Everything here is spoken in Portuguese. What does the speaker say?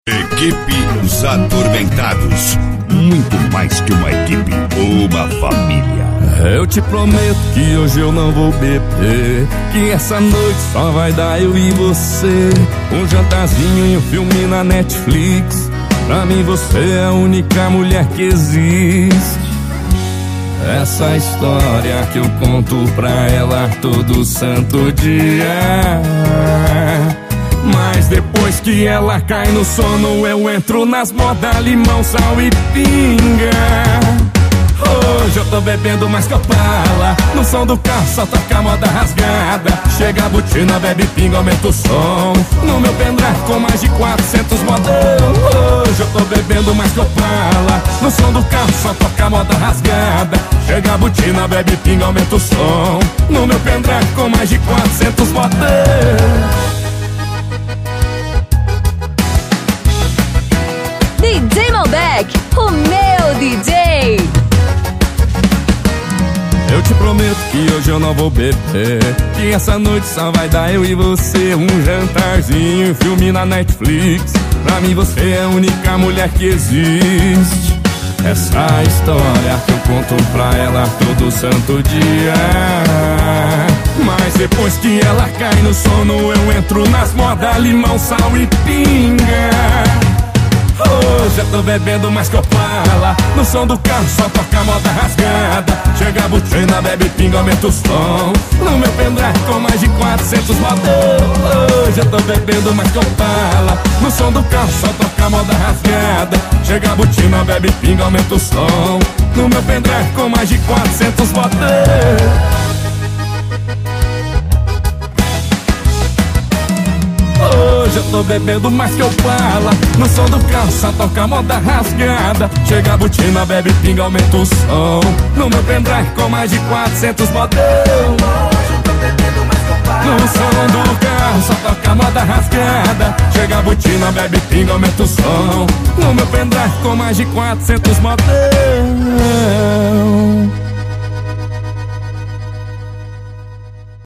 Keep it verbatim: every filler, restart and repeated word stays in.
Equipe Os Atormentados. Muito mais que uma equipe, uma família. Eu te prometo que hoje eu não vou beber, que essa noite só vai dar eu e você. Um jantarzinho e um filme na Netflix. Pra mim você é a única mulher que existe. Essa história que eu conto pra ela todo santo dia. Mas depois que ela cai no sono, eu entro nas modas limão, sal e pinga. Hoje eu tô bebendo mais que Opala. No som do carro só toca moda rasgada. Chega a botina, bebe pinga, aumenta o som. No meu pendrive com mais de quatrocentos modão. Hoje eu tô bebendo mais que Opala. No som do carro só toca moda rasgada. Chega a botina, bebe pinga, aumenta o som. No meu pendrive com mais de quatrocentos modão. D J Malbec, o meu D J. Eu te prometo que hoje eu não vou beber, que essa noite só vai dar eu e você. Um jantarzinho, um filme na Netflix. Pra mim você é a única mulher que existe. Essa história que eu conto pra ela todo santo dia. Mas depois que ela cai no sono, eu entro nas modas limão, sal e pinga. Hoje eu tô bebendo mais que Opala. No som do carro só toca moda rasgada. Chega a botina, bebe pinga, aumenta o som. No meu pendrive com mais de quatrocentos modão. Hoje eu tô bebendo mais que Opala. No som do carro só toca moda rasgada. Chega a botina, bebe pinga, aumenta o som. No meu pendrive com mais de quatrocentos modão. Hoje eu tô bebendo mais que Opala. No som do carro só toca moda rasgada. Chega a botina, bebe pinga, aumenta o som. No meu pendrive com mais de quatrocentos modão. Hoje eu tô bebendo mais que Opala. No som do carro só toca moda rasgada. Chega a botina, bebe pinga, aumenta o som. No meu pendrive com mais de quatrocentos modão.